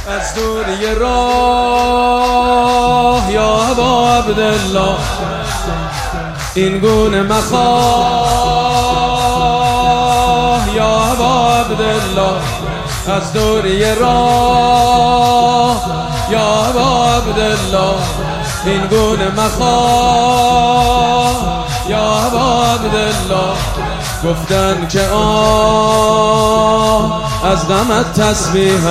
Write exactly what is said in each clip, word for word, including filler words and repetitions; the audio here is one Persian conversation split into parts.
از دوری راه یا ابا عبدالله این گونه مخواه یا ابا عبدالله از دوری راه یا ابا عبدالله این گونه مخواه یا ابا عبدالله گفتن که آه از غمت تسبیح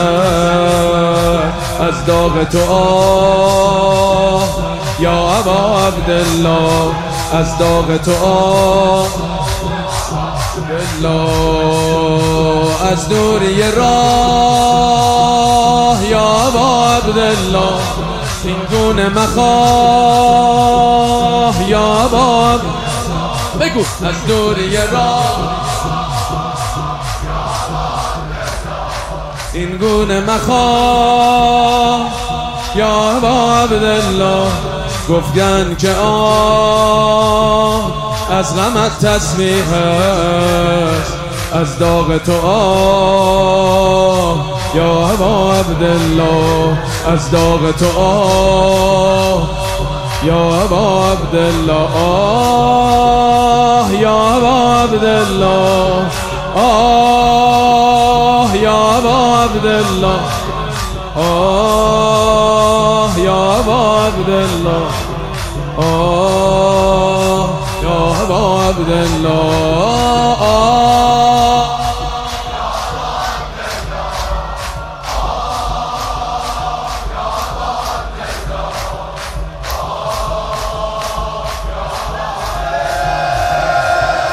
از داغ تو آه یا ابا عبدالله از داغ تو آه الله از دوری راه یا ابا عبدالله این گونه مخواه یا ابا عبدالله بگو از دوری راه این گونه مخواه یا ابا عبدالله گفتن که آه از غمت تسبیح از داغ تو آه یا ابا عبدالله از داغ تو آه یا ابا عبدالله آه یا ابا عبدالله آه یا ابا عبدالله آه یا ابا عبدالله آه یا ابا عبدالله آه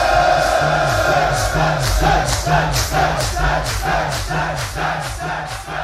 Hey, hey, hey, hey, hey, hey, hey, hey, hey, hey.